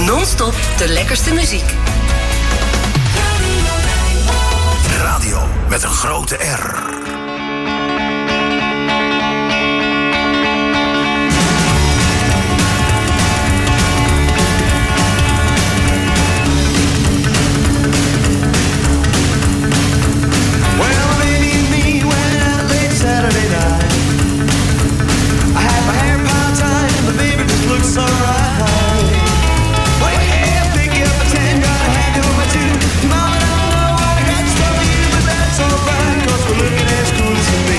Non-stop de lekkerste muziek. Radio met een grote R. Saturday night, I had my hair piled tight, but baby just looks alright. Well, yeah, pick you up a 10, gotta hand over 2. Mama, I don't know what I got to tell you, but that's alright, 'cause we're looking as cool as can be.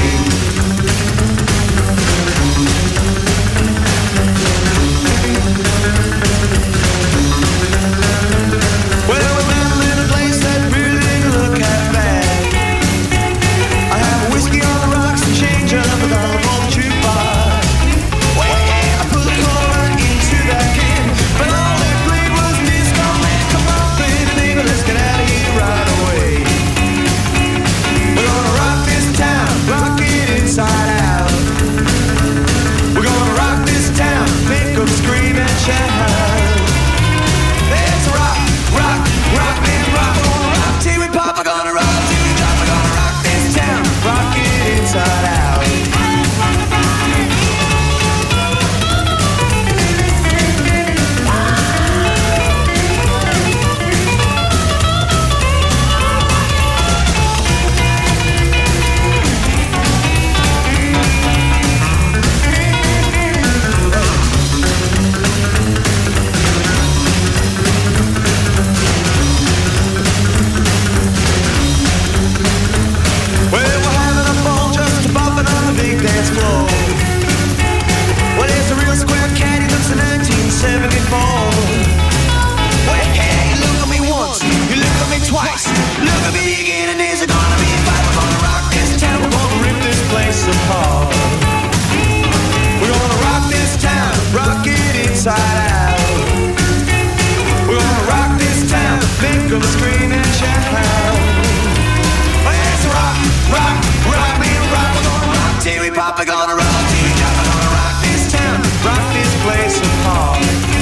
Well, we met in a place that really didn't look half bad. I have a whiskey on the rocks and change up a dollar for the jukebox. Well, yeah, I put a quarter right into that can, but all they played was disco, man. Come on, baby, let's get out of here right away. We're gonna rock this town, rock it inside out. We're gonna rock this town, make them scream and shout. Let's rock, rock, rock, man, rock. We're gonna rock till we pop, we're gonna rock till we drop. We're gonna rock this town, rock it inside out. Well, we're having a ball just bumping on the big dance floor. Well, there's a real square cat, he looks in 1974. Well, hey, you look at me once, you look at me twice, look at me again, and there's gonna be a fight. We're gonna rock this town, we're gonna rip this place apart. We're gonna rock this town, rock it inside out. We're gonna rock this town, make them scream and shout. Let's rock, rock, rock, me rock. We're gonna rock till we pop, we're gonna rock till we drop. We're gonna rock this town, rock this place apart.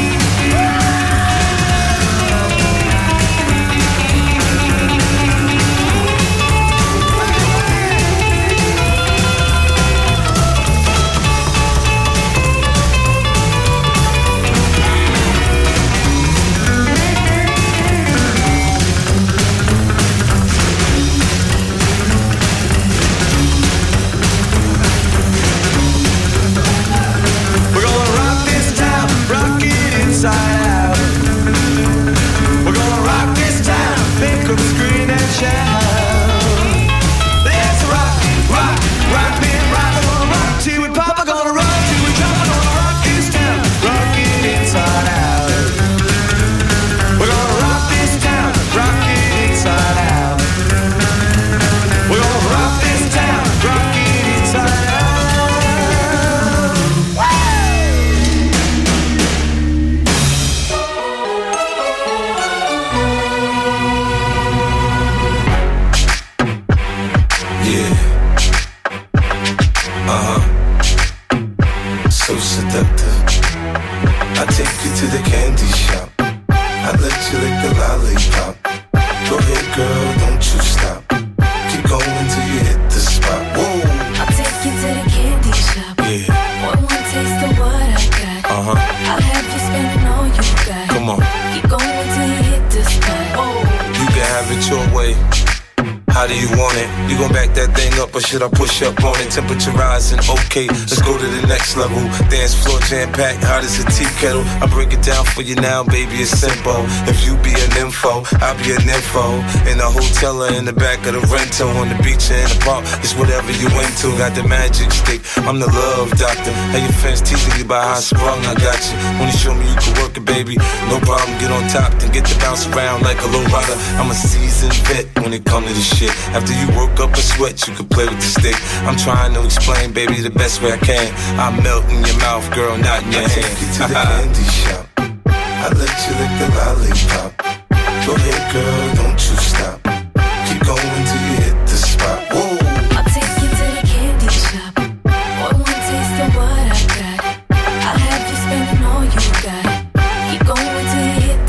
We're gonna rock this town, rock it inside out. We're gonna rock this town, make them scream and shout. Let's rock, rock, rock, man, rock. We're gonna rock till we pop, we're gonna rock till we drop. We're gonna rock this town, rock it inside out. We're gonna rock this town, rock it inside out. We're gonna rock this town, rock it inside out. Yeah. So seductive. I take you to the candy shop. I let you lick the lollipop. Go ahead, girl, don't you stop. Keep going till you hit the spot. Whoa. I'll take you to the candy shop. Yeah. One taste of what I got. I'll have you spending all you got. Come on. Keep going till you hit the spot. You can have it your way. How do you want it? You gon' back that thing up or should I push up on it? Temperature rising, okay, let's go to the next level. Dance floor jam-packed, hot as a tea kettle. I break it down for you now, baby, it's simple. If you be an info, I'll be an info. In the hotel or in the back of the rental, on the beach or in the park, it's whatever you into. Got the magic stick, I'm the love doctor. Hey, your fans teasing you by how I sprung, I got you. Wanna show me you can work it, baby? No problem, get on top, then get to bounce around like a low rider. I'm a seasoned vet when it comes to this shit. After you work up a sweat, you can play with the stick. I'm trying to explain, baby, the best way I can. I melt in your mouth, girl, not in your hand. Take you to the candy shop. I let you lick the lollipop. Go ahead, girl, don't you stop. Keep going till you hit the spot. Whoa. I'll take you to the candy shop. One taste of what I got. I'll have you spending all you got. Keep going till you hit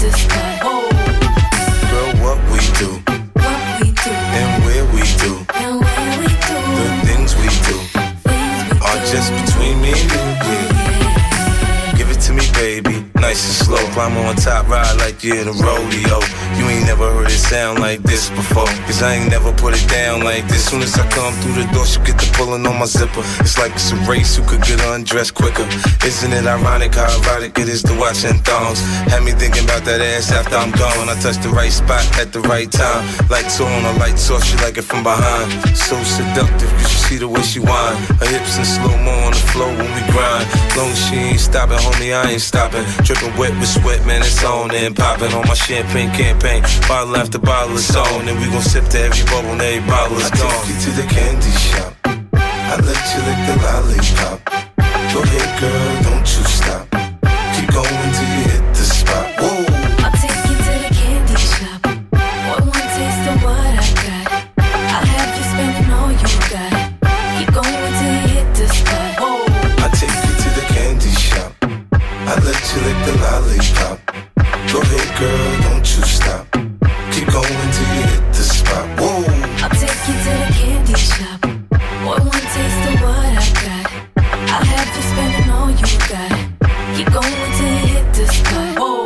slow. Climb on top, ride like you're in a rodeo. You ain't never heard it sound like this before. Cause I ain't never put it down like this. Soon as I come through the door, she get the pulling on my zipper. It's like it's a race, who could get undressed quicker. Isn't it ironic how erotic it is to watch in thongs? Had me thinking about that ass after I'm gone. I touched the right spot at the right time. Lights on or lights off, she like it from behind. So seductive, you should see the way she whine. Her hips in slow-mo on the floor when we grind. Long as she ain't stopping, homie, I ain't stopping. Dripping wet with sweat, man, it's on and popping on my champagne campaign. Bottle after bottle is on, and we gon' sip to every bubble and every bottle is gone. I take you to the candy shop. I let you lick the lollipop. Go ahead, girl, don't you stop. Keep going till you hit the spot. Whoa. I'll take you to the candy shop. One taste of what I got. I'll have you spending all you got. Keep going till you hit the spot. Whoa. I take you to the candy shop. I let you lick the lollipop. Go ahead, girl, don't you stop. Keep going till you hit the spot. Whoa. I'll take you to the candy shop. One taste of what I got. I'll have you spending all you got. Keep going till you hit the spot. Whoa.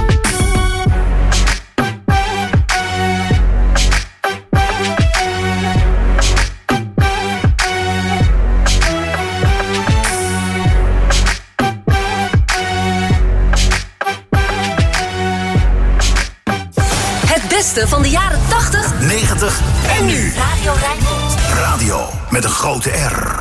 Het beste van de jaren 80, 90 en nu. Radio Rijnmond. Radio met een grote R.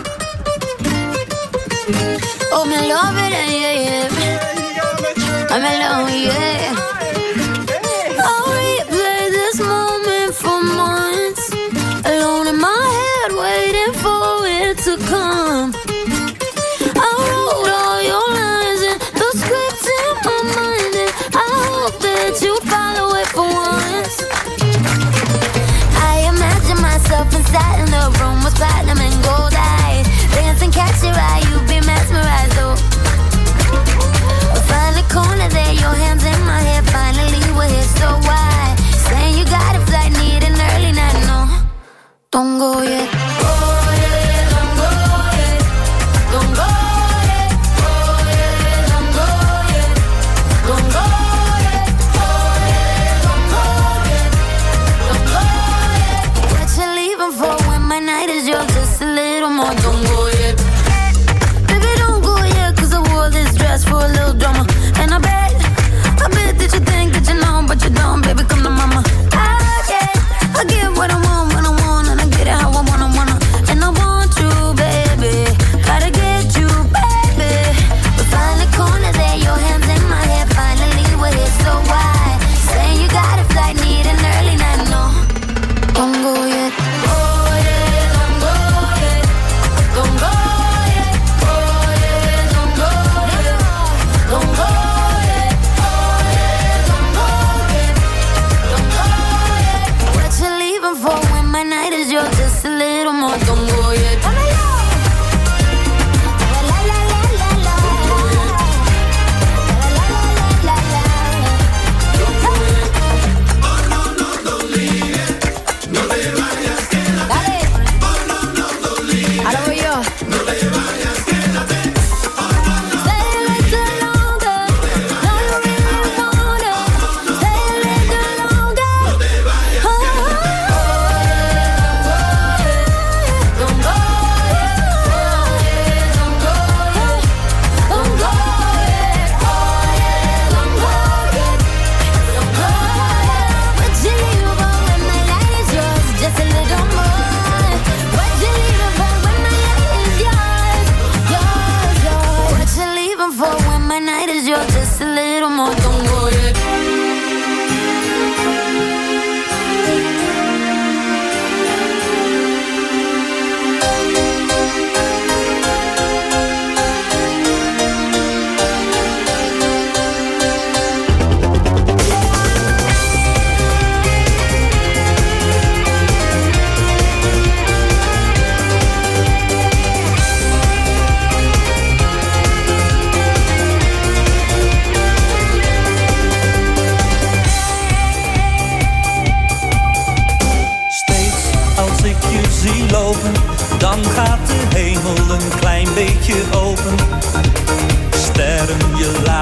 Oh, me love it, yeah, yeah. I'm alone, yeah. I'll replay this moment for months. Alone in my head, waiting for it to come. I wrote all your lines and the script in my mind, and I hope that you follow it for once. I imagine myself inside in the room with platinum and gold eyes. Dancing, catch your eye, you be mesmerized, oh. Find the corner there, your hands in my hair. Finally we're here, so why? Saying you got a flight, need an early night, no. Don't go yet. Oh yeah, don't go yet. Don't go yet. Oh yeah, don't go yet. Don't go yet. Oh yeah, don't go yet. Don't go yet. What you leaving for when my night is yours? Just a little more. Don't go yet. Baby, don't go yet, 'cause I wore this dress for a little drama. And I bet that you think that you know, but you don't. Baby, come to mama. I get what I want when I want, and I get it how I wanna. And I want you, baby. Gotta get you, baby. We find the corner there, your hands in my hair. Finally we're here, so why? Saying you got a flight, need an early night, no. Don't go yet. Oh yeah, don't go yet. Don't go yet. Oh yeah, don't go yet. Don't go yet. Oh yeah, don't go yet. Don't go yet. What you leaving for when my night is yours? Just a little more. Don't go yet. Dan gaat de hemel een klein beetje open. Sterren je laten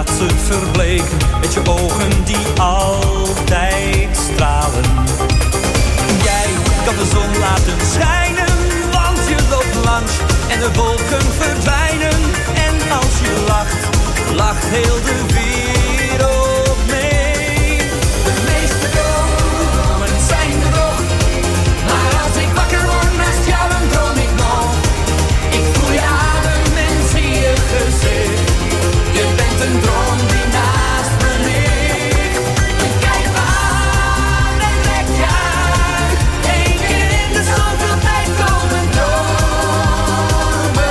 laat ze verbleken met je ogen die altijd stralen. Jij kan de zon laten schijnen, want je loopt langs en de wolken verdwijnen. En als je lacht, lacht heel de wereld mee. De meeste dromen zijn bedrog, maar als ik wakker word naast jou, dan droom ik nog. Ik voel je adem en zie je gezicht. Je bent een droom die naast me ligt. Je kijkt me aan en trekt je uit. Eén keer in de zoveel tijd komen dromen.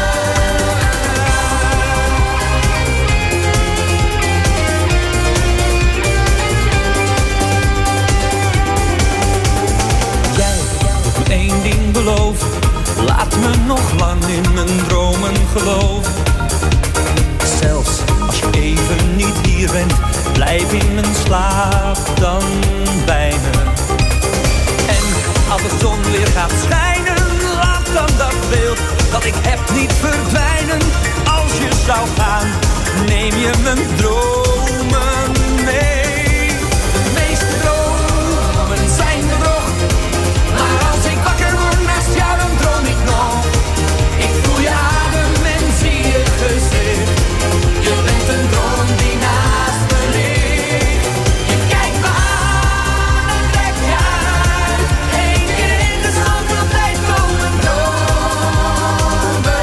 Jij moet me één ding beloven. Laat me nog lang in mijn dromen geloven. Zelfs als je even niet hier bent, blijf in mijn slaap dan bij me. En als de zon weer gaat schijnen, laat dan dat beeld dat ik heb niet verdwijnen. Als je zou gaan, neem je mijn dromen mee. De meeste dromen zijn bedrog, maar als ik wakker word naast jou, dan droom ik nog. Ik voel je adem en zie je gezicht. Je bent een droom die naast me ligt. Je kijkt me aan en trekt je uit. Eén keer in de zoveel tijd komen dromen.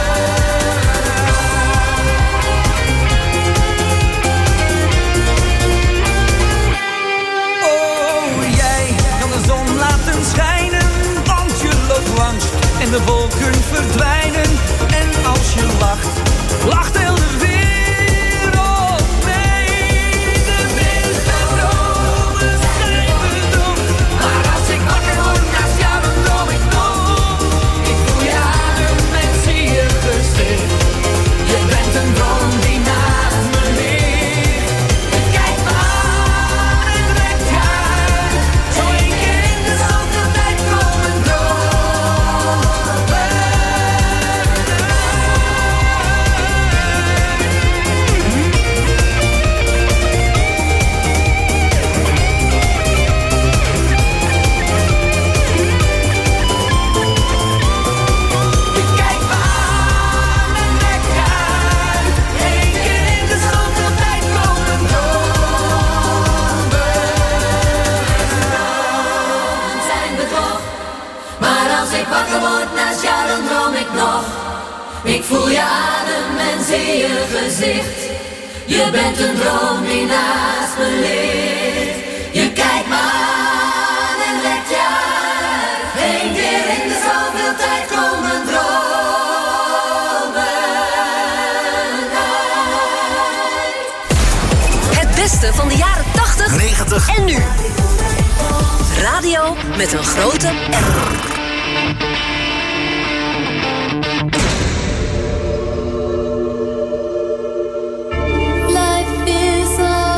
Oh, jij kan de zon laten schijnen, want je loopt langs en de wolken verdwijnen. En als je lacht, lacht heel de wereld mee. De meeste dromen zijn bedrog, maar als ik wakker word naast jou, dan droom ik nog. Ik voel je adem en zie je gezicht. Je bent een droom die naast me ligt. Je kijkt me aan en trekt je uit. Zo één keer in de zoveel tijd komen dromen. Je kijkt me aan en trekt je uit. Eén keer in de zoveel tijd komen dromen. Zijn bedrog, maar als ik wakker word naast jou, dan droom ik nog. Ik voel je adem en zie je gezicht. Je bent een droom die naast me ligt. Je kijkt me aan en trekt je uit. Eén keer in de zoveel tijd komen dromen uit. Het beste van de jaren 80, 90 en nu. Radio met een grote R. Life is a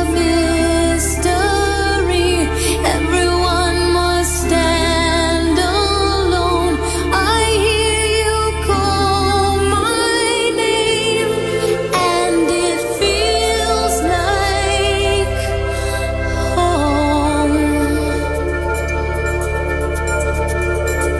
mystery. Everyone must stand alone. I hear you call my name, and it feels like home.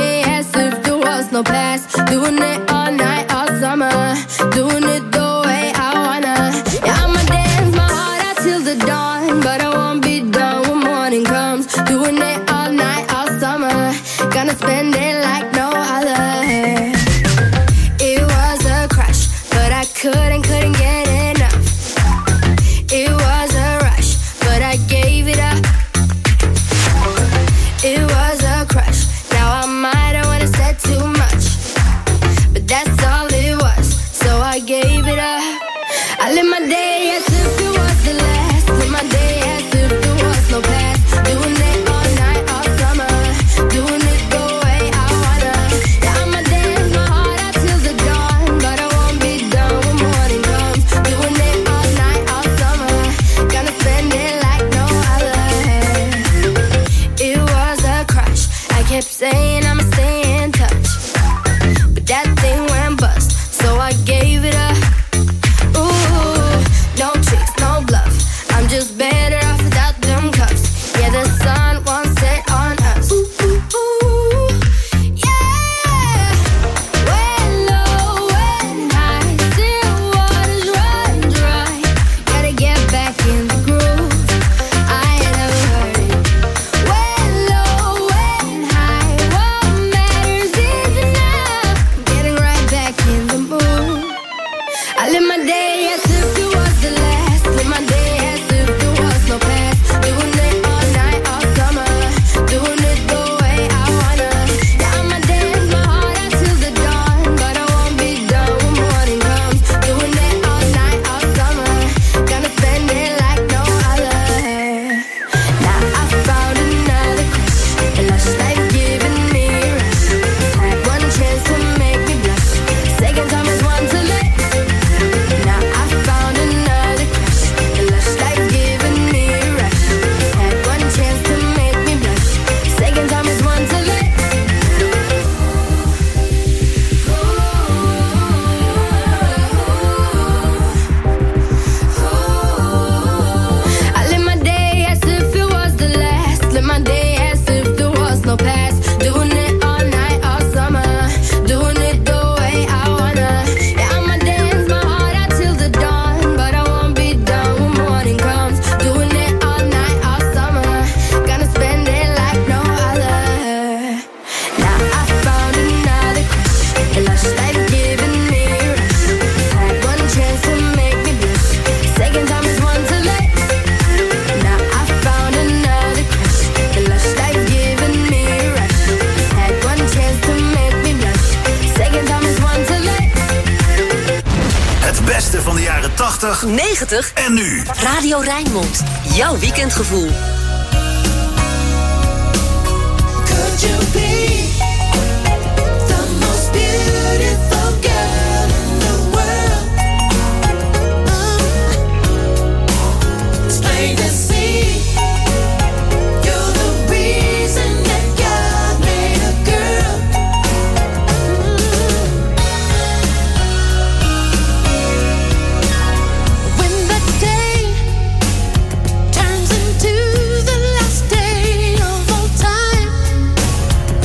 day as if there was no past. Doing it all night, all summer. Doing it the way I wanna. Yeah, I'ma dance my heart out till the dawn, but I won't be done when morning comes. Doing it all night, all summer. Gonna spend it like no other. It was a crush, but I couldn't get enough. It was a rush, but I gave it up. It was a crush. Now I might have wanna said too much, but that's all it was. So I gave it up. I live my day as if it was the last. Live my day as if there was no past. Doing it all night, all summer. Doing it the way I wanna. Yeah, I'ma dance my heart out till the dawn, but I won't be done when morning comes. Doing it all night, all summer. Gonna spend it like no other. It was a crush. I kept saying I'ma stay in touch, but that thing went bust, so I gave it up. Ooh, no tricks, no bluff. I'm just better off without them cuffs. Yeah, the sun won't set on us. Ooh, ooh, ooh, yeah. When low, when high, still waters run dry. Gotta get back in the groove. I ain't never heard it. When low, when high, what matters is enough. Getting right back in the mood. I live my day as if it was the last. Live my day as if there was no past. Doing it all night, all summer. Doing it the way I wanna. Yeah, I'ma dance my heart out till the dawn, but I won't be done when morning comes. Doing it all night, all summer. Gonna spend it like no other. Now I found another crush. A lush life giving me a rush. Had one chance to make me blush. Second time is one to let. Now I found another crush. A lush life giving me a rush. Had one chance to make me blush. Second time is one to let. I live my day as if it was the last. Live my day as if there was no past. Doing it all night, all summer. Doing it the way I wanna. Yeah, I'ma dance my heart out till the dawn, but I won't be done when morning comes. Doing it all night, all summer. Gonna spend it like no other. Now I found another crush. A lush life giving me a rush. Had one chance to make me blush. Second time is one to let. Now I found another crush. A lush life giving me a rush. Had one chance to make me blush. Second time is one to let. Het beste van de jaren 80 90 en nu. Radio Rijnmond. Jouw weekendgevoel. Could you be the most beautiful girl in the world? It's plain to see you're the reason that God made a girl. When the day turns into the last day of all time,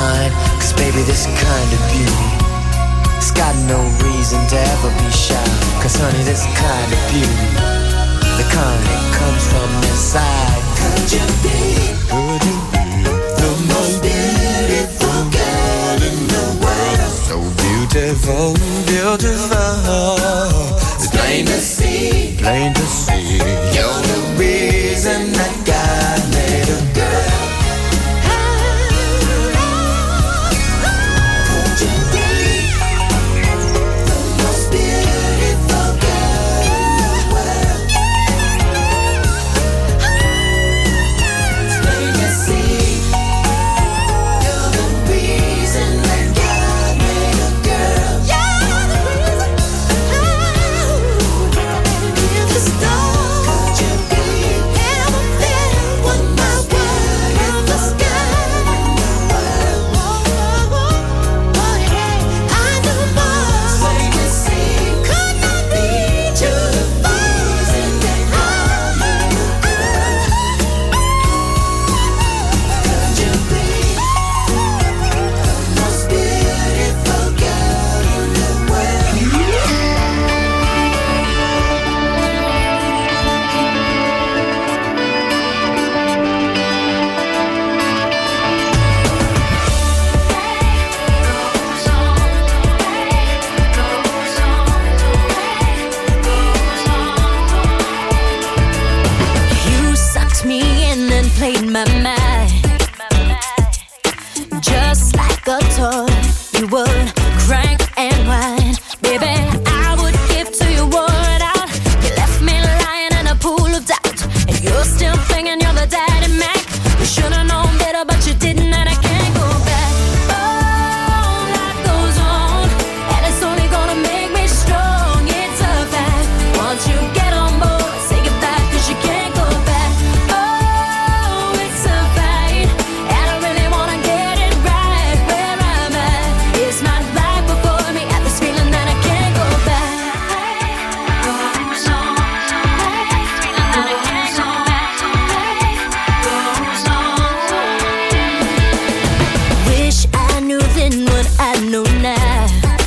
mine. Cause baby, this kind of beauty, it's got no reason to ever be shy. Cause honey, this kind of beauty, the kind that comes from inside. Could you be the most beautiful girl in the world? So beautiful, beautiful. It's plain to see, plain to see. You're the reason that God made a girl. Could you be the most beautiful girl in the world? It's plain to see. You're the reason that God made a girl. You're the reason. You're the star. Could you be ever feel what my word in the sky? I know more. Plain to see. Could not be to the reason that I made a girl. Could you be the most beautiful girl in the world? You sucked me in and played my mind, just like a toy. You would crank and whine, baby. I would give to you word out. You left me lying in a pool of doubt, and you're still thinking you're the daddy Mac. You should've known better, but you didn't, and I can't go back. Oh, life goes on, and it's only gonna make me strong. It's a fact. Once you get on board, say goodbye, 'cause you can't go back. Oh, it's a fight, and I really wanna get it right. Where I'm at is my life before me. At this feeling that I can't go back. Goes on, feeling that I can't go back. Goes on. Wish I knew then what I know now.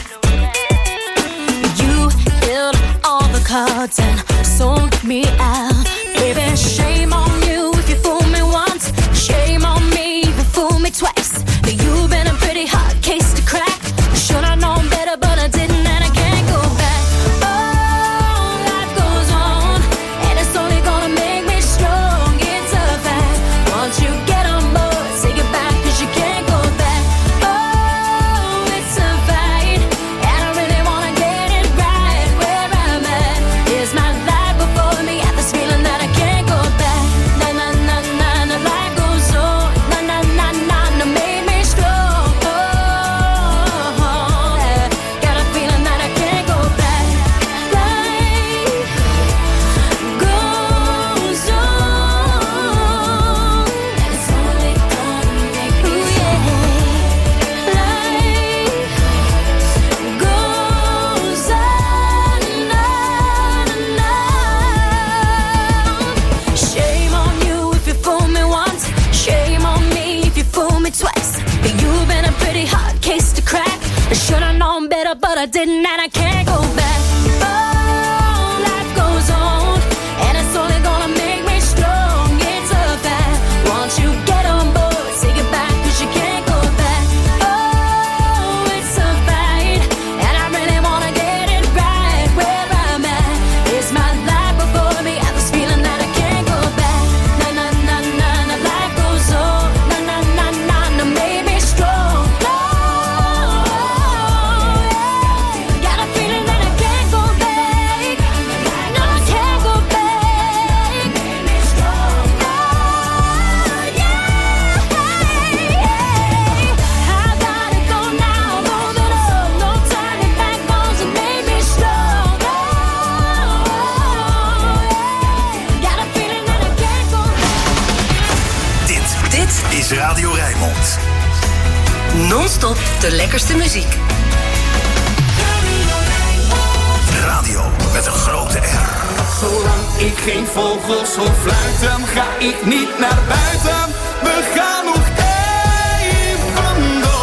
You held all the cards and sold me out. Baby, shame on you if you fool me once. Shame on me if you fool me twice. You've been a pretty hard case to crack. Should've known better, but I didn't, and I can't go back. Oh, life goes on, and it's only gonna make me strong. It's a fact. Once you get on board, say goodbye, 'cause you can't go back. Oh, it's a fight, and I really wanna get it right. Where I'm at is my life before me. At this feeling that I can't go back. Na na na na na, life goes on. Na na na na na, made me strong. Oh, yeah. Got a feeling that I can't go back. Life goes on, and it's only gonna make me strong. Life goes on, Shame on you if you fool me once. Shame on me if you fool me twice. You've been a pretty hard case to crack. I should've known better, but I didn't, and I can't go back. Oh, life goes on, and it's only gonna make me strong. It's a fact. Once you get on board, say goodbye, 'cause you can't go back. Oh, it's a fight, and I really wanna get it right. Where I'm at is my life before me. At this feeling that I can't go back. Na na na na na, life goes on. Na na na na na, made me strong. Oh, yeah. Got a feeling that I can't go back. No, I can't go back. Made me strong. Oh, yeah. I gotta go now, moving on. No turning back, bones and made me strong. Oh, yeah. Got a feeling that I can't go back. Dit is Radio Rijnmond. Non-stop de lekkerste muziek. Radio met een grote R. Zolang ik geen vogels hoor fluiten, ga ik niet naar buiten. We gaan nog even door.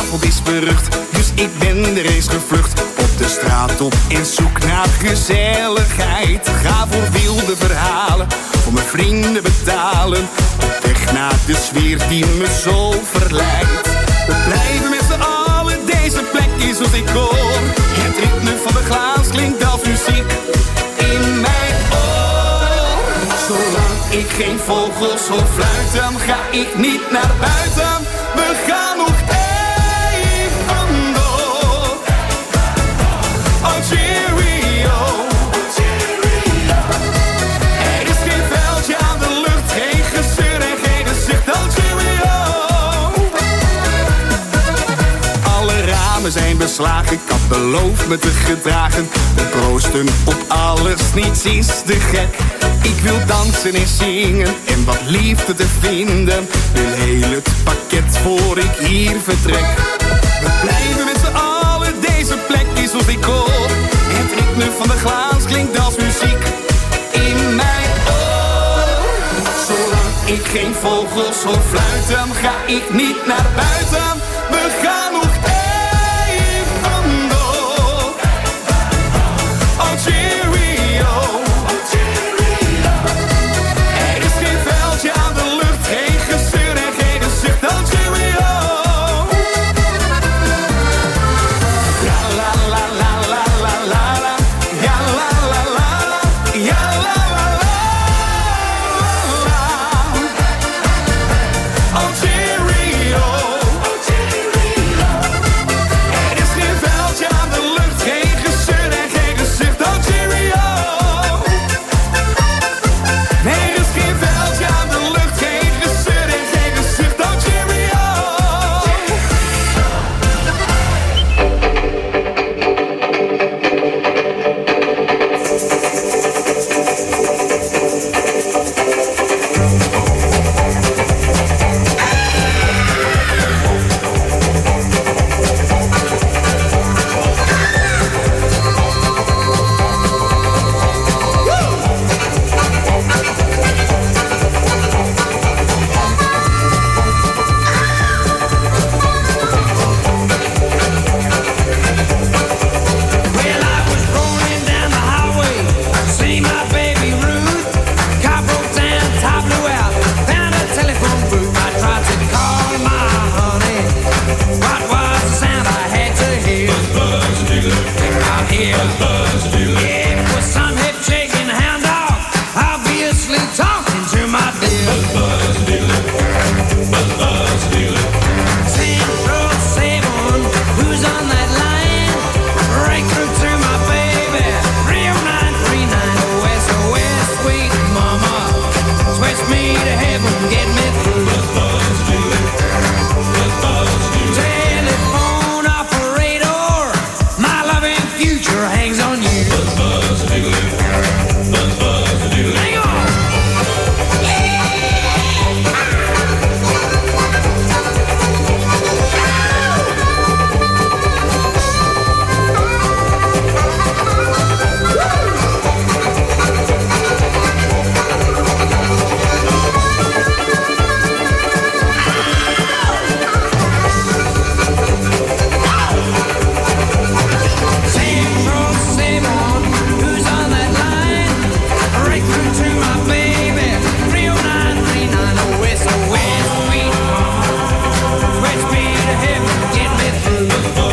avond is berucht, dus ik ben er eens gevlucht. Op de straat op en zoek naar gezelligheid. Ga voor wilde verhalen, voor mijn vrienden betalen. Op weg naar de sfeer die me zo verleidt. We blijven met z'n allen, deze plek is als ik hoor. Het ritme van de glaas klinkt als muziek in mijn oor. Zolang ik geen vogels hoor fluiten, ga ik niet naar buiten. We gaan nog even door. Oh cheerio. Er is geen veldje aan de lucht, geen gezeur en geen gezicht. Oh cheerio. Alle ramen zijn beslagen, ik had beloofd me te gedragen. We proosten op alles, niets is te gek. Ik wil dansen en zingen en wat liefde te vinden. Wil heel het pakket voor ik hier vertrek. We blijven met z'n allen, deze plek is als ik hoor. Het ritme van de glaas klinkt als muziek in mijn oor. Zolang ik geen vogels hoor fluiten, ga ik niet naar buiten. We gaan nog even door. Oh cheerio. Er is geen veldje aan de lucht, geen gezeur en geen gezicht. Oh cheerio. Ja la la la la la la la. Ja la la la la. Ja la la la la. Oh cheerio. Er is geen veldje aan de lucht, geen gezeur en geen gezicht. Oh cheerio. Nee, er is geen veldje aan de lucht, geen gezeur en geen gezicht. Oh cheerio. Well, I was rolling down the highway, see my baby Ruth. Car broke down, top blew out, found a telephone booth. I tried to call my honey. What was the sound I had to hear? Out here, yeah, it was some hip shaking hound dog, obviously talking to my dear. Central 7, who's on that line? Right through to my baby, 30939 West, West, sweet mama. Switch me to heaven, get me through. Telephone operator, my loving future hangs on you. Hang on. Central 7, who's on that line? Right through to my baby, 30939 West, West, sweet mama. Switch me to heaven, get me through.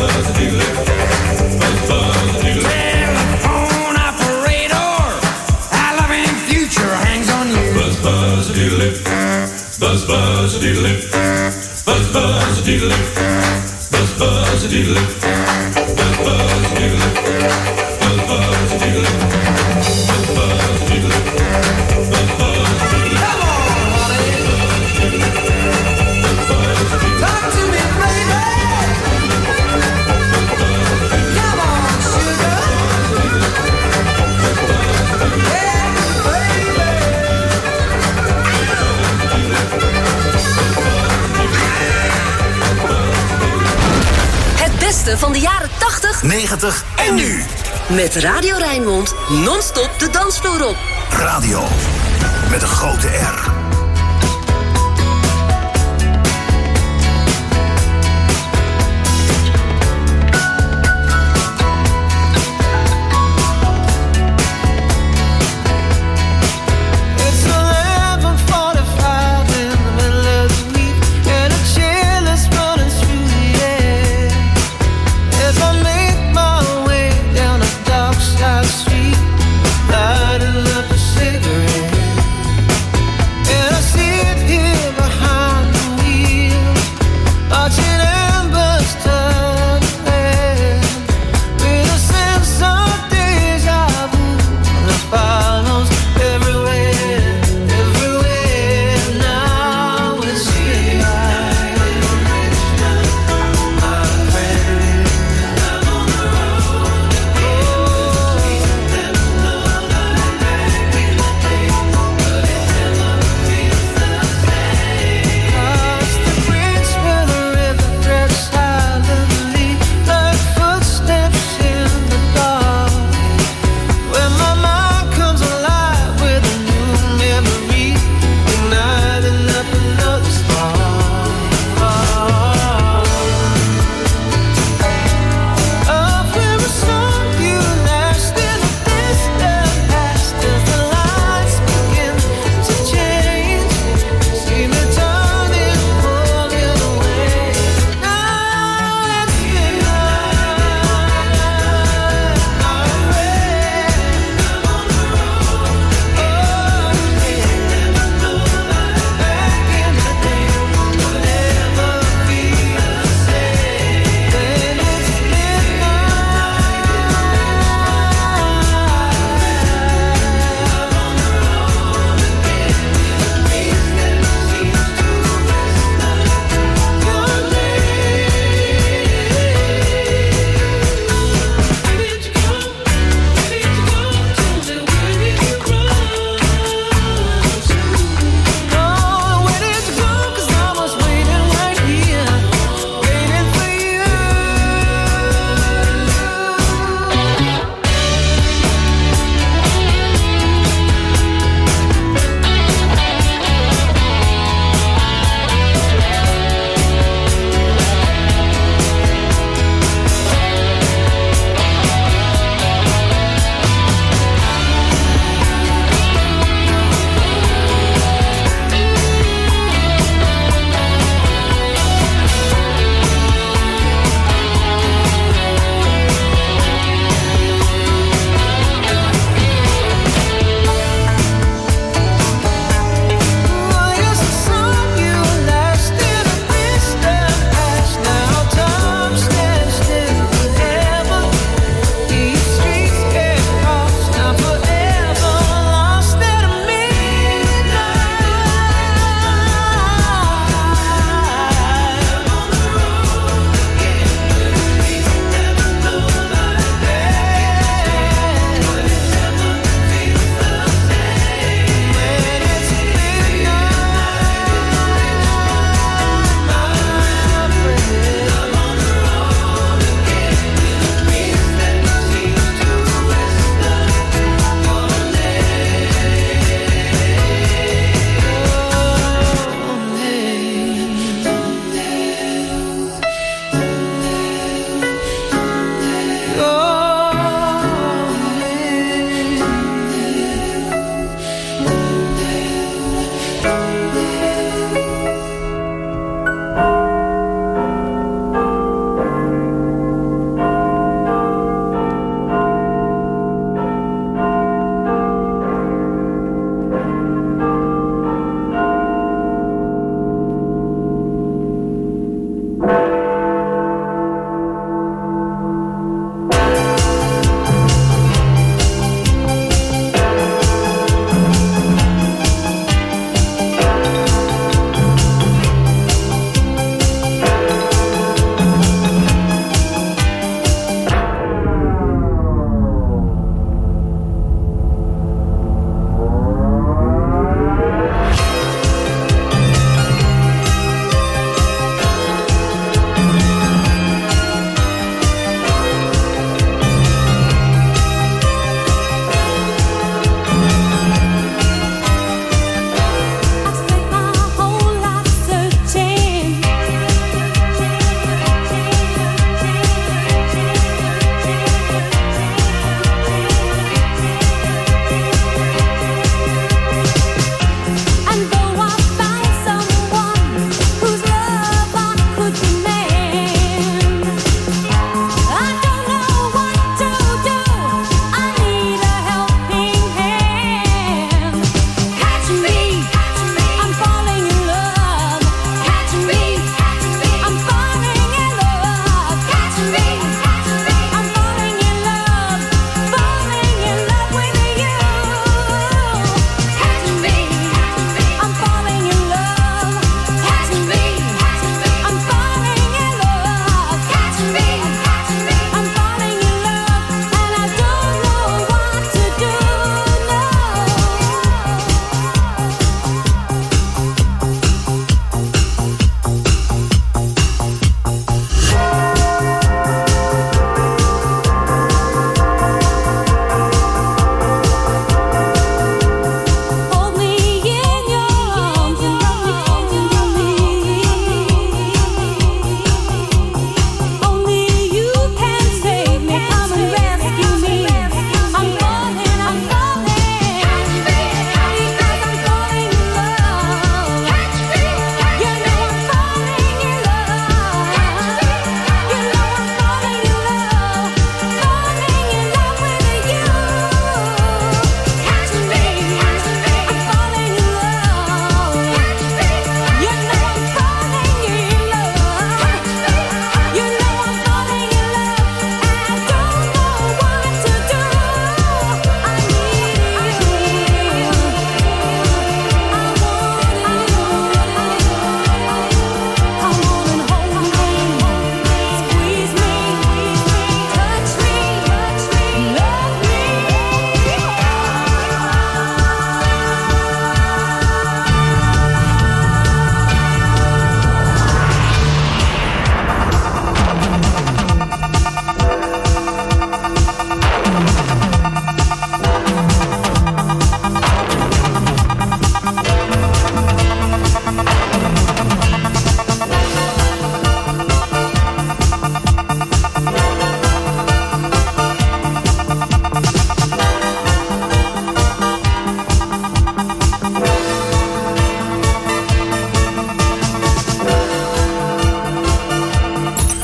Telephone operator, our loving future hangs on you. Buzz buzz diddly, buzz buzz diddly, buzz buzz diddly, buzz buzz diddly, buzz buzz diddly, buzz buzz diddly, buzz buzz diddly, buzz buzz diddly. Come on, honey. Talk to me, baby. Come on, sugar. Yeah, baby. Het beste van de jaren 80, 90 en nu. met Radio Rijnmond non-stop de dansvloer op. Radio met een grote R.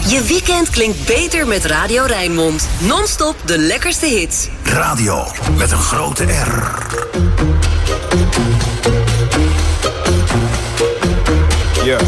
Je weekend klinkt beter met Radio Rijnmond. Non-stop de lekkerste hits. Radio met een grote R. Yeah.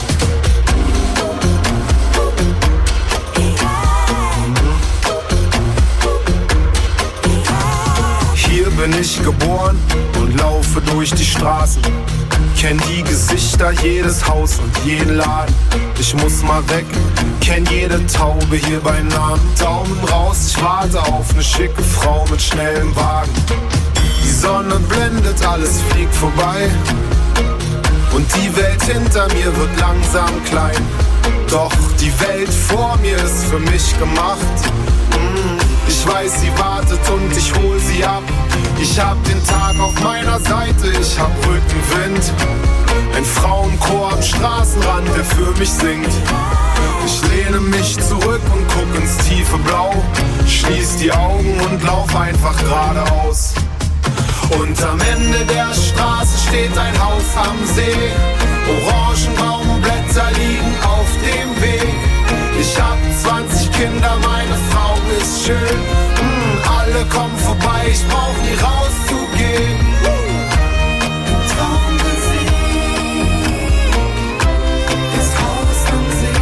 Hier bin ich geboren und laufe durch die Straßen. Kenn die Gesichter, jedes Haus und jeden Laden. Ich muss mal weg, kenn jede Taube hier bei Namen. Daumen raus, ich warte auf ne schicke Frau mit schnellem Wagen. Die Sonne blendet, alles fliegt vorbei. Und die Welt hinter mir wird langsam klein. Doch die Welt vor mir ist für mich gemacht. Ich weiß, sie wartet und ich hol sie ab. Ich hab den Tag auf meiner Seite, ich hab Rückenwind. Ein Frauenchor am Straßenrand, der für mich singt. Ich lehne mich zurück und guck ins tiefe Blau. Schließ die Augen und lauf einfach geradeaus. Und am Ende der Straße steht ein Haus am See. Orangenbaumblätter liegen auf dem Weg. Ich hab 20 Kinder, meine Frau ist schön. Alle kommen vorbei, ich brauch nie rauszugehen. Traum gesehen, das Haus am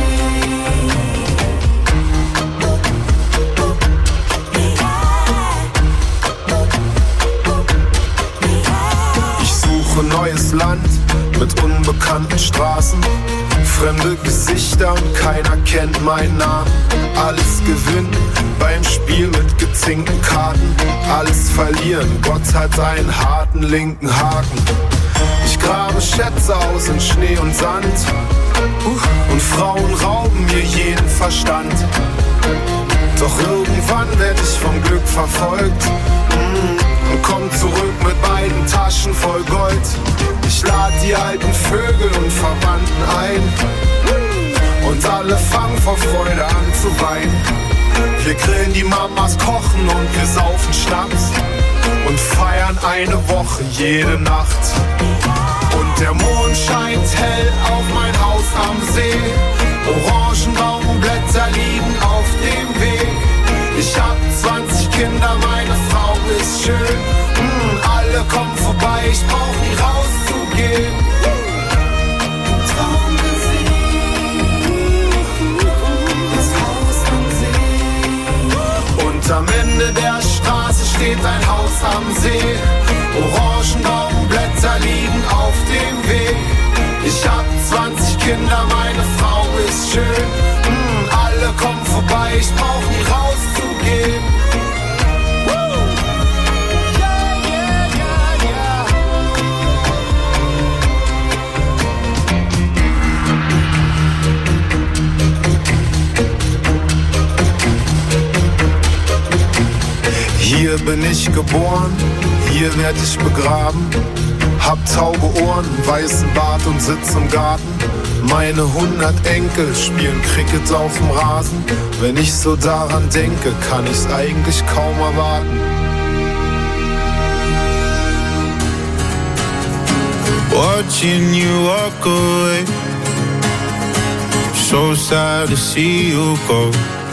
See. Ich suche neues Land mit unbekannten Straßen. Fremde Gesichter und keiner kennt meinen Namen. Alles gewinnen beim Spiel mit gezinkten Karten. Alles verlieren, Gott hat einen harten linken Haken. Ich grabe Schätze aus in Schnee und Sand. Und Frauen rauben mir jeden Verstand. Doch irgendwann werd ich vom Glück verfolgt. Und komm zurück mit beiden Taschen voll Gold. Ich lad die alten Vögel und Verwandten ein. Und alle fangen vor Freude an zu weinen. Wir grillen, die Mamas kochen und wir saufen Schnaps. Und feiern eine Woche jede Nacht. Und der Mond scheint hell auf mein Haus am See. Orangenbaumblätter liegen auf dem Weg. Ich hab 20 Kinder, meine Frau ist schön. Alle kommen vorbei, ich brauch nie rauszugehen. Traum gesehen, das Haus am See. Und am Ende der Straße steht ein Haus am See. Orangenbaumblätter liegen auf dem Weg. Ich hab 20 Kinder, meine Frau ist schön. Alle kommen vorbei, ich brauch nie rauszugehen. Hier bin ich geboren, hier werd ich begraben. Hab taube Ohren, weißen Bart und sitz im Garten. Meine 100 Enkel spielen Cricket auf dem Rasen. Wenn ich so daran denke, kann ich's eigentlich kaum erwarten. Watching you walk away, so sad to see you go.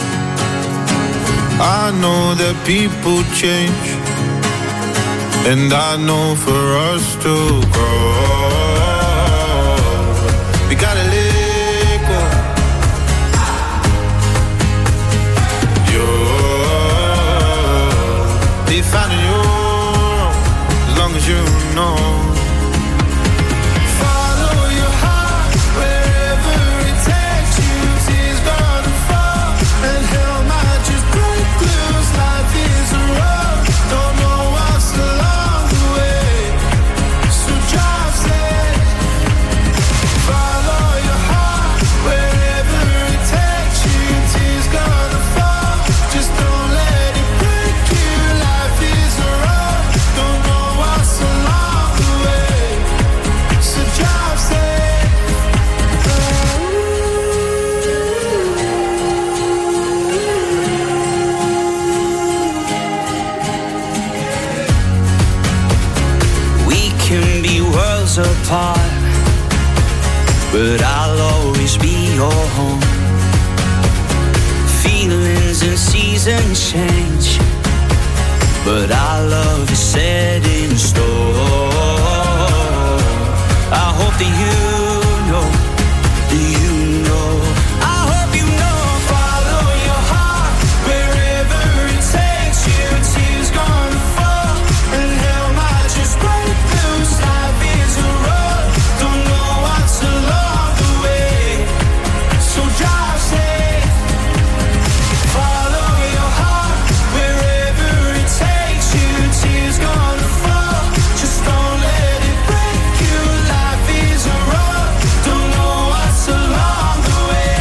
I know that people change, and I know for us to grow, we gotta let go. You're defining your own, as long as you know. Follow your heart wherever it takes you. Tears gonna fall and hell might just break loose. Life is a road, don't know what's along the way, so drive safe. Follow your heart wherever it takes you. Tears gonna fall, just don't let it break you. Life is a road, don't know what's along the way, so drive safe. We can be worlds apart, but I'll always be your home. seasons change, but our love is set in stone. I hope that you know, I hope you know. Follow your heart wherever it takes you. Tears gonna fall and hell might just break loose. Life is a road, don't know what's along the way, so drive safe. Follow your heart wherever it takes you. Tears gonna fall, just don't let it break you. Life is a road, don't know what's along the way.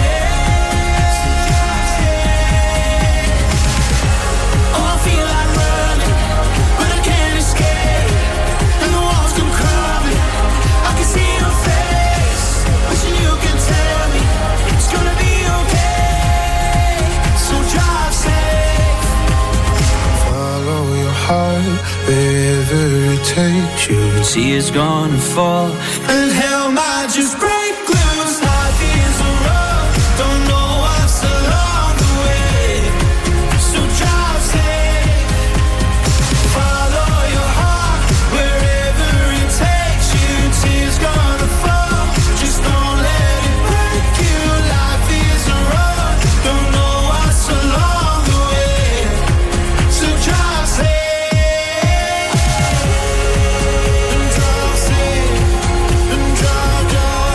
Oh, I feel like running, but I can't escape. And the walls come crumbling, I can see your face. Wishing you could tell me it's gonna be okay, so drive safe. Follow your heart wherever it takes you. Tears gonna fall And hell might just break loose. Life is a road, don't know what's along the way, so drive safe. Follow your heart wherever it takes you. Tears gonna fall, just don't let it break you. Life is a road, don't know what's along the way, so drive safe. And drive safe, and drive,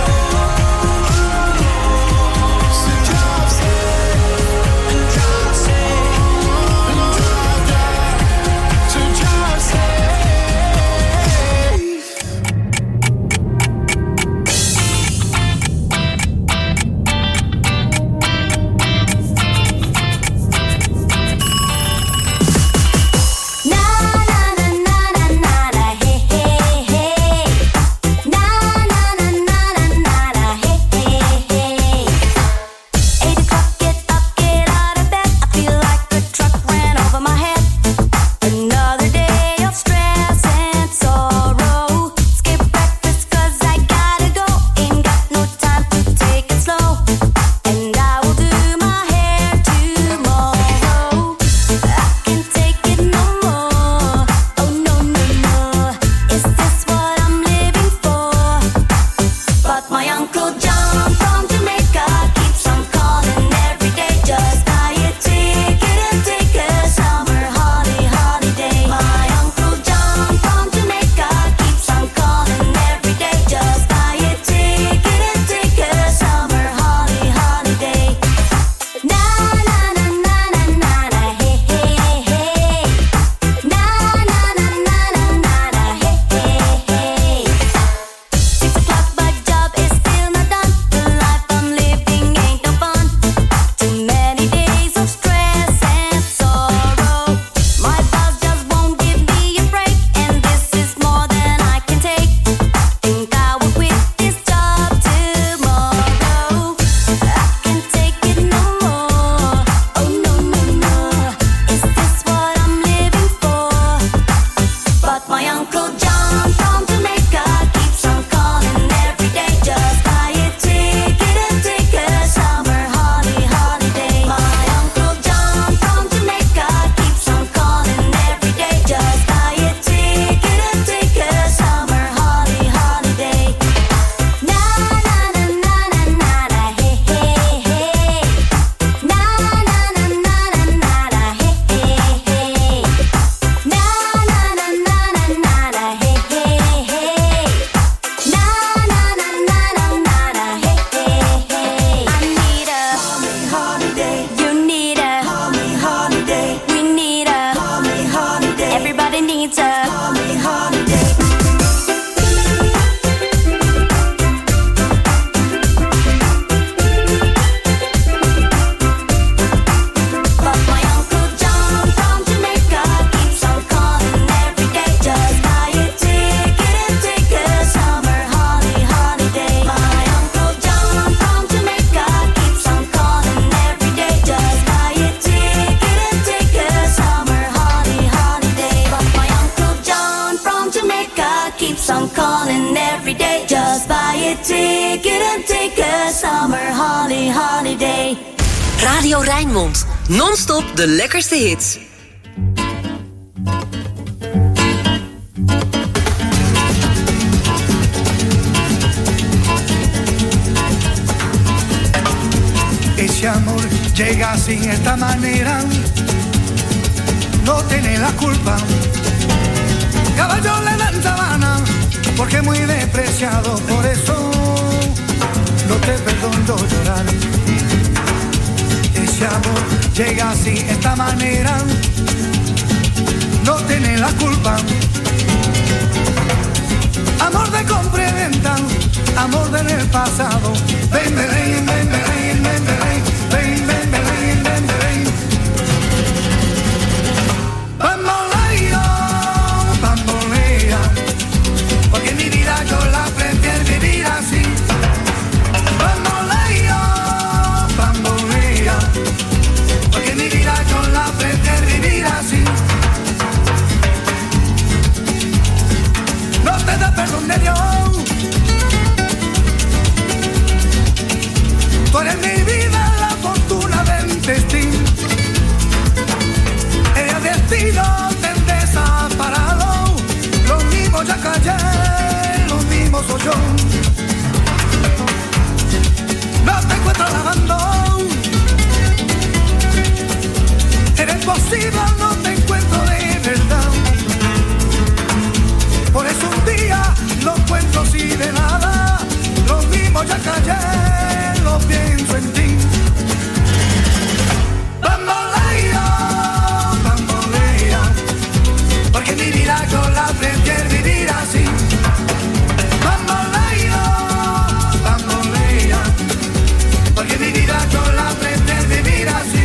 so drive safe, and drive safe, and drive, so drive safe. Na na na na na na na hey hey hey. Na na na na na na na hey hey hey. 8 o'clock, get up, get out of bed. I feel like a truck ran over my head. Another day of stress and sorrow. Skip breakfast 'cause I gotta go. Ain't got no time to take it slow. And I will do my hair tomorrow. I can't take it no more. Oh no no no. Is this what I'm living for? But my Uncle John from Jamaica keeps on calling every day. Just buy a ticket and take a summer holiday. My Uncle John from Jamaica keeps on calling every day. Just buy a ticket and take a summer holiday. Na na na na na na na hey hey hey. Na na na na na na na hey hey hey. 6 o'clock, my job is still not done. The life I'm living ain't no fun. Too many days of stress and sorrow. My boss just won't give me a break, and this is more than I can take. Think I will quit this job tomorrow. I can't take it no more. Oh no no no. Is this what I'm living for? But my Uncle John from Jamaica keeps on calling every day. Just buy a ticket and take a summer holiday. My Uncle John from Jamaica keeps on calling every day. Just buy a ticket and take a summer holiday. Na na na na na na na hey hey hey. Na na na na na na na hey hey hey. Na na na na na na na hey hey hey. Na na na na na na na hey hey hey. I need a holiday. You need a holiday. We need a holiday. Everybody needs a holiday. But my Uncle John from Jamaica keeps on calling every day. Just buy a ticket and take a summer holiday. My Uncle John from Jamaica keeps on calling every day. Just buy a ticket and take a summer holiday. But my Uncle John from Jamaica keeps on calling every day. Just buy a ticket and take a summer holiday. Radio Rijnmond. Non-stop de lekkerste hits. Ese amor llega así, esta manera, no tiene la culpa. Caballo le dan sabana, porque es muy despreciado, por eso no te perdono llorar. Ese amor llega así, esta manera, no tiene la culpa. Amor de compra y venta, amor del pasado. Ven, ven, ven, ven, ven, ven, ven, ven, ven, ven, ven, ven, ven. Bamboleo, bambolea, porque mi vida yo la prefiero vivir así. Bamboleo, bambolea, porque mi vida yo la prefiero vivir así. No te da perdón de Dios. Tú eres mi vida, la fortuna del destino. El destino te desaparado. Lo mismo ya callé, lo mismo soy yo. No te encuentro lavando. Eres posible, no te encuentro de verdad. Por eso un día no encuentro así de nada. Lo mismo ya callé, lo pienso en ti. Bamboleo, bambolea, porque mi vida yo la prefiero vivir así. Bamboleo, bambolea, porque mi vida yo la prefiero vivir así.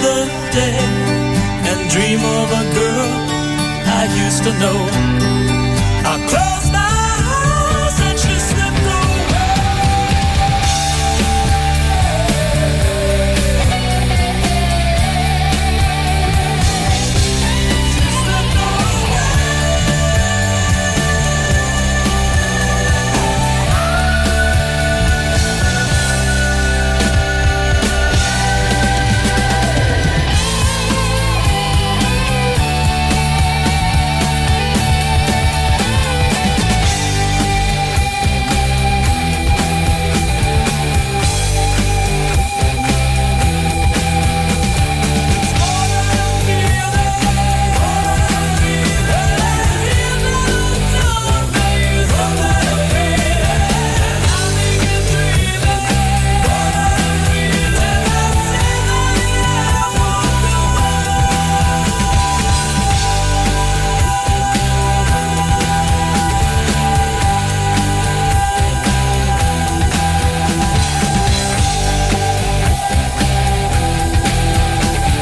day and dream of a girl I used to know.